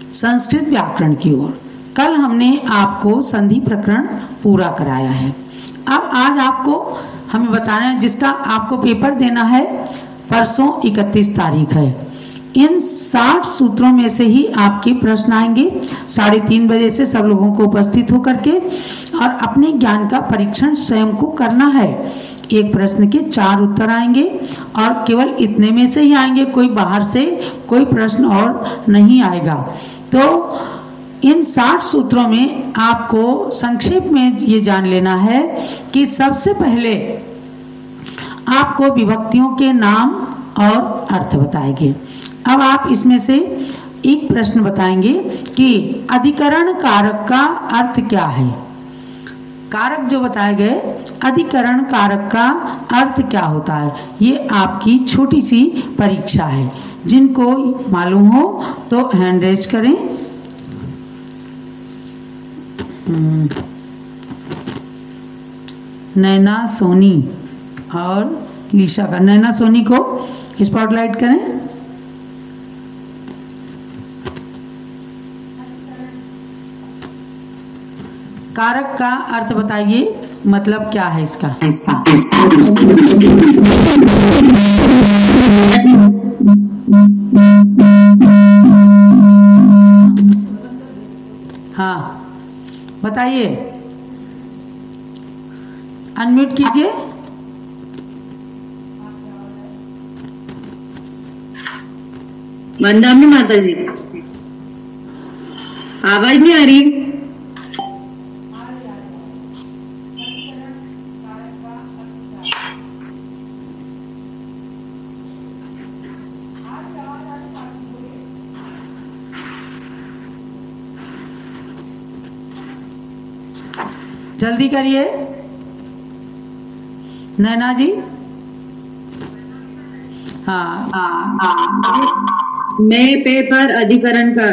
संस्कृत व्याकरण की ओर। कल हमने आपको संधि प्रकरण पूरा कराया है। अब आज आपको हमें बताना है, जिसका आपको पेपर देना है परसों 31 तारीख है। इन 60 सूत्रों में से ही आपके प्रश्न आएंगे। 3:30 बजे से सब लोगों को उपस्थित होकर के और अपने ज्ञान का परीक्षण स्वयं को करना है। एक प्रश्न के 4 उत्तर आएंगे और केवल इतने में से ही आएंगे, कोई बाहर से कोई प्रश्न और नहीं आएगा। तो इन 60 सूत्रों में आपको संक्षेप में ये जान लेना है कि सबसे पहले आपको विभक्तियों के नाम और अर्थ बताएंगे। अब आप इसमें से एक प्रश्न बताएंगे कि अधिकरण कारक का अर्थ क्या है। कारक जो बताए गए, अधिकरण कारक का अर्थ क्या होता है, ये आपकी छोटी सी परीक्षा है। जिनको मालूम हो तो हैंड रेज करें। नैना सोनी और लीशा का। नैना सोनी को स्पॉटलाइट करें। कारक का अर्थ बताइए, मतलब क्या है इसका? हाँ बताइए, अनम्यूट कीजिए। वंदामी माता जी, आवाज नहीं आ रही। जल्दी करिए नैना जी। हाँ मैं पेपर अधिकरण का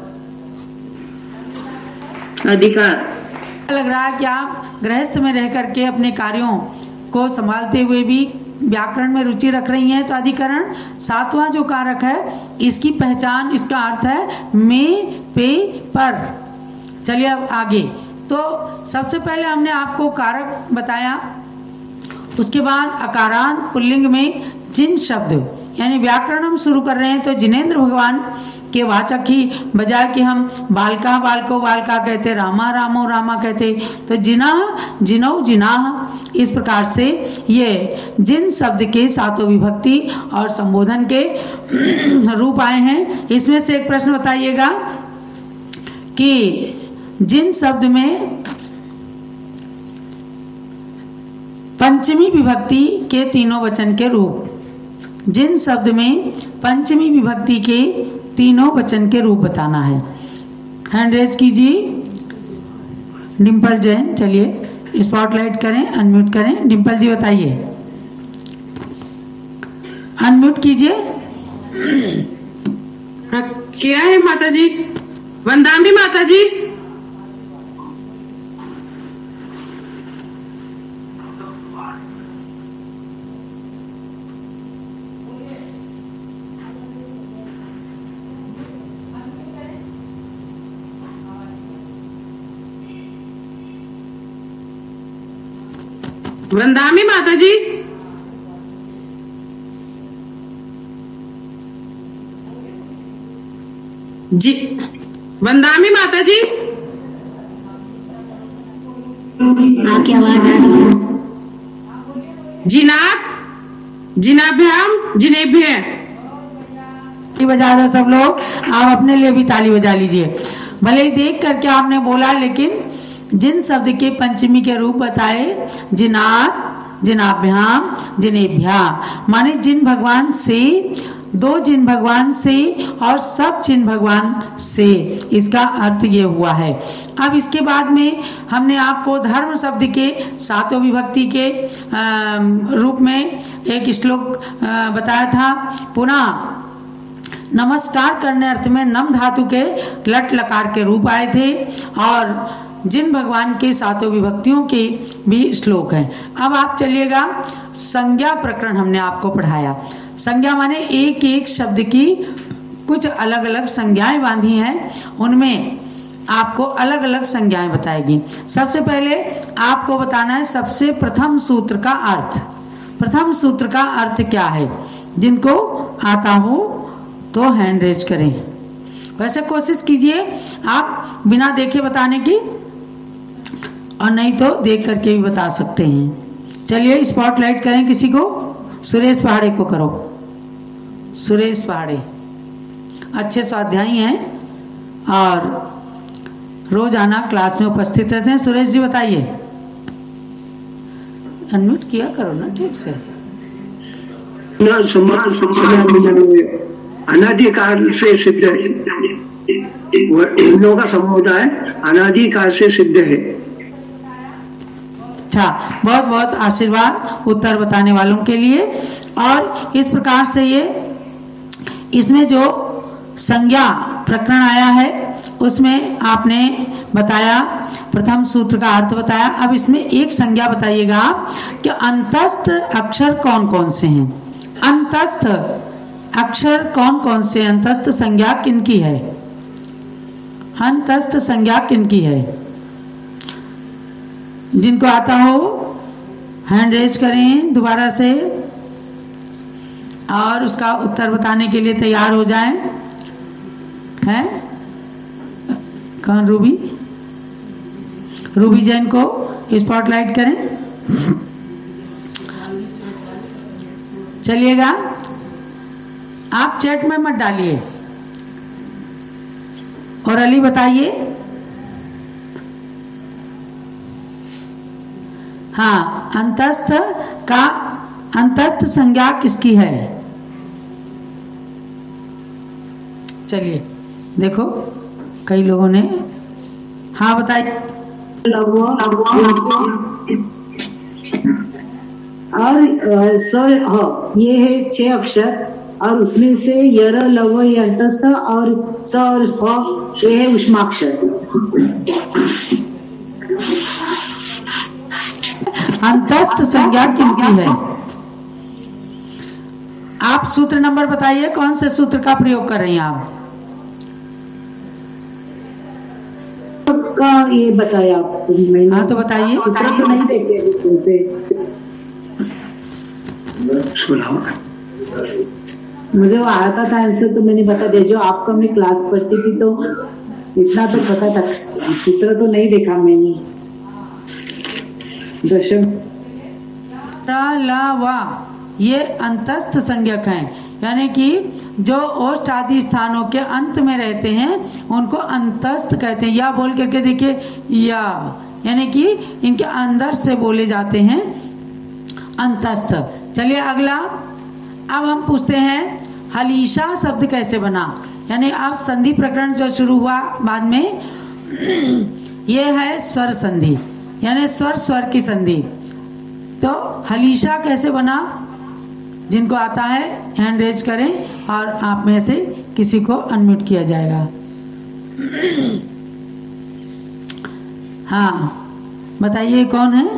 अधिकार। लग रहा है कि आप गृहस्थ में रह करके अपने कार्यों को संभालते हुए भी व्याकरण में रुचि रख रही हैं। तो अधिकरण 7वां जो कारक है, इसकी पहचान, इसका अर्थ है में, पे, पर। चलिए अब आगे। तो सबसे पहले हमने आपको कारक बताया, उसके बाद अकारांत पुल्लिंग में जिन शब्द, यानी व्याकरण हम शुरू कर रहे हैं तो जिनेंद्र भगवान के वाचक ही, बजाय कि हम बालका बालको बालका कहते, रामा रामो रामा कहते, तो जिना जिनौ जिनाह, इस प्रकार से ये जिन शब्द के 7 विभक्ति और संबोधन के रूप आए हैं। इसमें से एक प्रश्न बताइएगा कि जिन शब्द में पंचमी विभक्ति के तीनों वचन के रूप, जिन शब्द में पंचमी विभक्ति के तीनों वचन के रूप बताना है। हैंड रेज कीजिए। डिम्पल जैन, चलिए स्पॉटलाइट करें, अनम्यूट करें। डिम्पल जी बताइए, अनम्यूट कीजिए। क्या है माता जी? वंदामी माता जी। वंदामी माता जी। जी वंदामी माता जी, आपकी आवाज आ रही है। जिनात, जिनाभ्याम, जिनेभ्य। बजा दो सब लोग। आप अपने लिए भी ताली बजा लीजिए। भले ही देख करके आपने बोला, लेकिन जिन शब्द के पंचमी के रूप बताए, जिनात, जिनाभ्याम, जिनेभ्या, माने जिन भगवान से, 2 जिन भगवान से और सब जिन भगवान से, इसका अर्थ ये हुआ है। अब इसके बाद में हमने आपको धर्म शब्द के 7 विभक्ति के रूप में एक श्लोक बताया था। पुनः नमस्कार करने अर्थ में नम धातु के लट लकार के रूप आए थे और जिन भगवान के 7 विभक्तियों के भी श्लोक हैं। अब आप चलिएगा, संज्ञा प्रकरण हमने आपको पढ़ाया। संज्ञा माने एक एक शब्द की कुछ अलग अलग संज्ञाएं बांधी हैं, उनमें आपको अलग अलग संज्ञाएं बताएगी। सबसे पहले आपको बताना है सबसे प्रथम सूत्र का अर्थ। प्रथम सूत्र का अर्थ क्या है? जिनको आता हो तो हैंड रेज करें। वैसे कोशिश कीजिए आप बिना देखे बताने की, और नहीं तो देख करके भी बता सकते हैं। चलिए स्पॉटलाइट करें किसी को। सुरेश पहाड़े को करो। सुरेश पहाड़े अच्छे स्वाध्यायी हैं और रोजाना क्लास में उपस्थित रहते हैं। सुरेश जी बताइए। अनम्यूट किया करो ना ठीक से। अनादिकाल से सिद्ध है, इन लोगों का समुदाय अनादिकाल से सिद्ध है। अच्छा, बहुत बहुत आशीर्वाद उत्तर बताने वालों के लिए। और इस प्रकार से ये इसमें जो संज्ञा प्रकरण आया है उसमें आपने बताया, प्रथम सूत्र का अर्थ बताया। अब इसमें एक संज्ञा बताइएगा आप कि अंतस्थ अक्षर कौन कौन से हैं। अंतस्थ अक्षर कौन कौन से, अंतस्थ संज्ञा किनकी है? अंतस्थ संज्ञा किनकी है? जिनको आता हो हैंड रेज करें दोबारा से और उसका उत्तर बताने के लिए तैयार हो जाएं। हैं कौन? रूबी, रूबी जैन को स्पॉटलाइट करें। चलिएगा, आप चैट में मत डालिए। और अली बताइए। हाँ, अंतस्थ का अंतस्थ संज्ञा किसकी है? चलिए देखो, कई लोगों ने हाँ बताइए। और सर हाँ, ये है 6 अक्षर और उसमें से यर लव ये अंतस्थ और स और फ ये है उष्माक्षर। अंतस्थ संज्ञा किनकी है? आप सूत्र नंबर बताइए, कौन से सूत्र का प्रयोग कर रही हैं आप? का ये बताया आपको मैंने। हाँ तो बताइए। सूत्र तो नहीं देखे से। मुझे वो आता था आंसर तो मैंने बता दिया। जो आपको हमने क्लास पढ़ती थी तो इतना तो पता था, सूत्र तो नहीं देखा मैंने। दशम वा ये अंतस्थ संज्ञक हैं, यानी कि जो ओष्ठ आदि स्थानों के अंत में रहते हैं उनको अंतस्थ कहते हैं। या बोल करके देखिए, या यानी कि इनके अंदर से बोले जाते हैं अंतस्थ। चलिए अगला, अब हम पूछते हैं हलीशा शब्द कैसे बना। यानी अब संधि प्रकरण जो शुरू हुआ बाद में, ये है स्वर संधि, यानी स्वर स्वर की संधि। तो हलीशा कैसे बना? जिनको आता है हैंड रेज करें और आप में से किसी को अनम्यूट किया जाएगा। हाँ बताइए कौन है?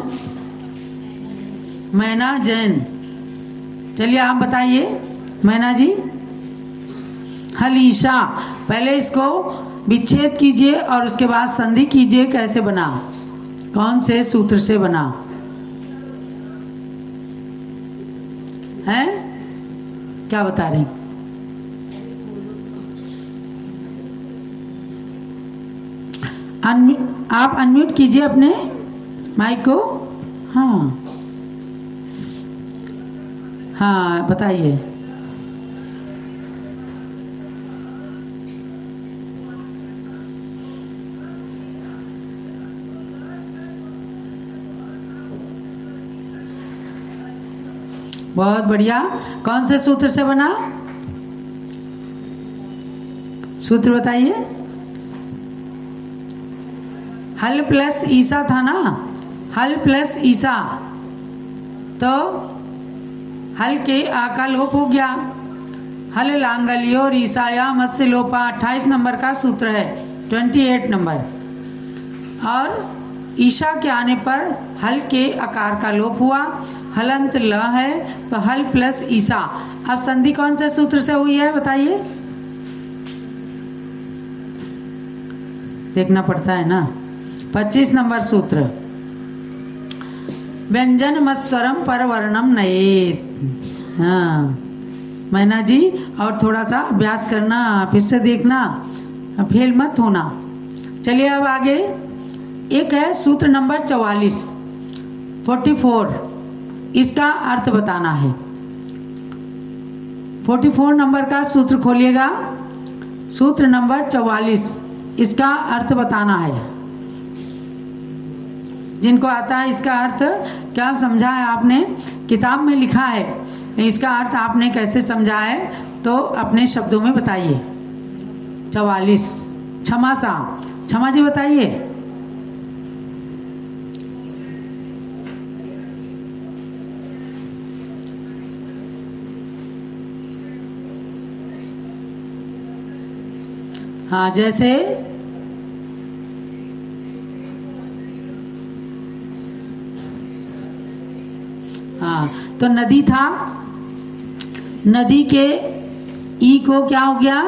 मैना जैन। चलिए आप बताइए मैना जी। हलीशा, पहले इसको विच्छेद कीजिए और उसके बाद संधि कीजिए। कैसे बना? कौन से सूत्र से बना है? क्या बता रही? आप अनम्यूट कीजिए अपने माइक को। हाँ हाँ बताइए। बहुत बढ़िया। कौन से सूत्र से बना? सूत्र बताइए। हल प्लस ईसा था ना, हल प्लस ईसा, तो हल के आ का लोप हो गया। हल लांगलियो ईसाया मत्स्य लोपा 28 नंबर का सूत्र है, 28 नंबर। और ईशा के आने पर हल के आकार का लोप हुआ, हलंत ल है तो हल प्लस ईसा। अब संधि कौन से सूत्र से हुई है बताइए? देखना पड़ता है ना। 25 नंबर सूत्र, व्यंजन मत्स्वरम पर वर्णम नयेत। हाँ मैना जी, और थोड़ा सा अभ्यास करना, फिर से देखना, फेल मत होना। चलिए अब आगे एक है सूत्र नंबर 44, इसका अर्थ बताना है। 44 नंबर का सूत्र खोलिएगा, सूत्र नंबर 44, इसका अर्थ बताना है। जिनको आता है इसका अर्थ क्या समझा है आपने, किताब में लिखा है, इसका अर्थ आपने कैसे समझा है तो अपने शब्दों में बताइए। 44, क्षमा जी बताइए। हाँ जैसे हाँ, तो नदी था, नदी के ई को क्या हो गया,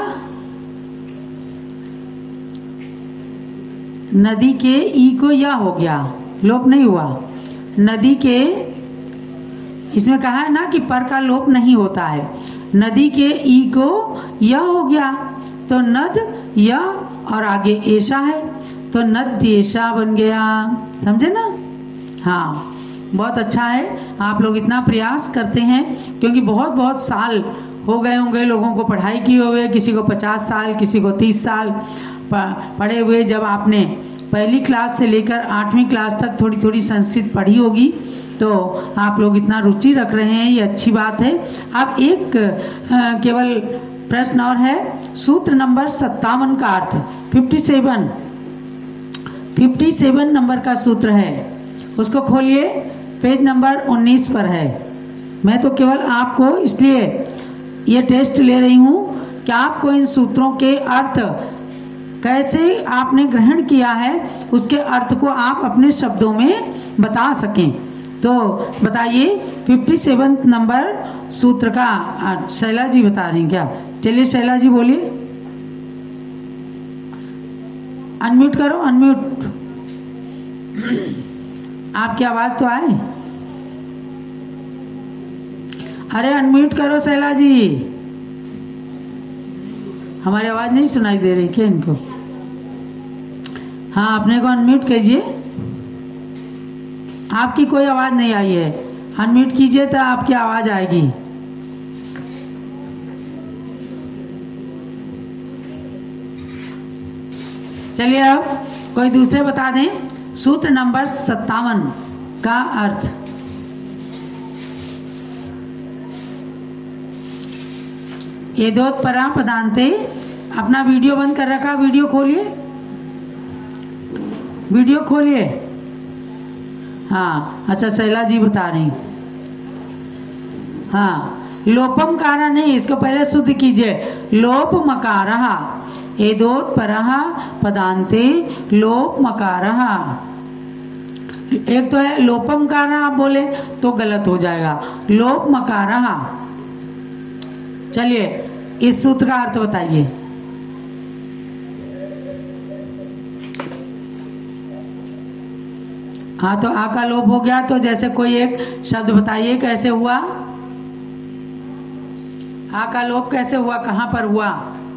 नदी के ई को या हो गया, लोप नहीं हुआ। नदी के, इसमें कहा है ना कि पर का लोप नहीं होता है। नदी के ई को या हो गया तो नद या, और आगे ऐसा है तो नद्येशा बन गया, समझे ना। हाँ बहुत अच्छा है, आप लोग इतना प्रयास करते हैं, क्योंकि बहुत साल हो गए होंगे लोगों को पढ़ाई किए हुए, किसी को 50 साल, किसी को 30 साल पढ़े हुए। जब आपने पहली क्लास से लेकर 8वीं क्लास तक थोड़ी थोड़ी संस्कृत पढ़ी होगी तो आप लोग इतना रुचि रख रहे हैं, ये अच्छी बात है। अब एक केवल प्रश्न और है, सूत्र नंबर 57 का अर्थ, 57 नंबर का सूत्र है, उसको खोलिए, पेज नंबर 19 पर है। मैं तो केवल आपको इसलिए ये टेस्ट ले रही हूँ कि आपको इन सूत्रों के अर्थ कैसे आपने ग्रहण किया है, उसके अर्थ को आप अपने शब्दों में बता सकें। तो बताइए 57 नंबर सूत्र का अर्थ। शैला जी बता रही हैं क्या? चलिए शैला जी बोलिए, अनम्यूट करो, अनम्यूट, आपकी आवाज तो आए। अरे अनम्यूट करो शैला जी, हमारी आवाज नहीं सुनाई दे रही क्या इनको? हाँ अपने को अनम्यूट कीजिए, आपकी कोई आवाज नहीं आई है, अनम्यूट कीजिए तो आपकी आवाज आएगी। चलिए अब कोई दूसरे बता दें सूत्र नंबर 57 का अर्थ। एदोत्परा पदान्ते, अपना वीडियो बंद कर रखा, वीडियो खोलिए, वीडियो खोलिए। हाँ अच्छा शैला जी बता रही। हाँ लोपम कारा नहीं, इसको पहले शुद्ध कीजिए, लोप मकारः, एदोत्परः पदान्ते लोप मकारः। एक तो है लोपम कारः, आप बोले तो गलत हो जाएगा, लोप मकारः। चलिए इस सूत्र का अर्थ बताइए। हाँ तो आ का लोप हो गया, तो जैसे कोई एक शब्द बताइए कैसे हुआ, आ का लोप कैसे हुआ, कहां पर हुआ?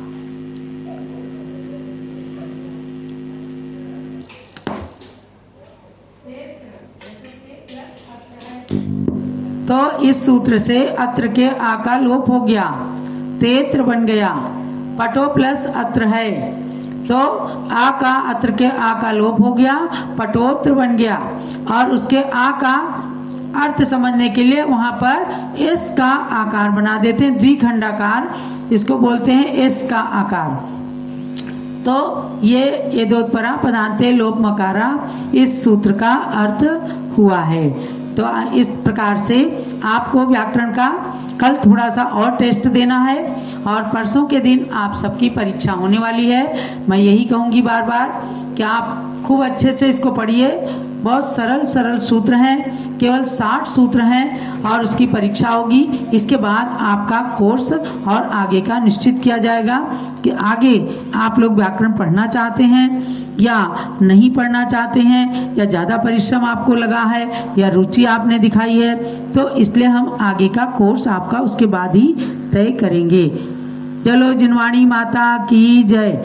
तो इस सूत्र से अत्र के आ का लोप हो गया, तेत्र बन गया, पटो प्लस अत्र है तो आ का अत्र के आ का लोप हो गया, पटोत्र बन गया। और उसके आ का अर्थ समझने के लिए वहां पर एस का आकार बना देते हैं, द्विखंडाकार, इसको बोलते हैं एस का आकार। तो ये एदोत्परा पदान्ते लोप मकारा इस सूत्र का अर्थ हुआ है। तो इस प्रकार से आपको व्याकरण का कल थोड़ा सा और टेस्ट देना है, और परसों के दिन आप सबकी परीक्षा होने वाली है। मैं यही कहूंगी बार बार कि आप खूब अच्छे से इसको पढ़िए, बहुत सरल सरल सूत्र हैं, केवल 60 सूत्र हैं और उसकी परीक्षा होगी। इसके बाद आपका कोर्स और आगे का निश्चित किया जाएगा कि आगे आप लोग व्याकरण पढ़ना चाहते हैं या नहीं पढ़ना चाहते हैं, या ज़्यादा परिश्रम आपको लगा है या रुचि आपने दिखाई है, तो इसलिए हम आगे का कोर्स आपका उसके बाद ही तय करेंगे। चलो जिनवाणी माता की जय।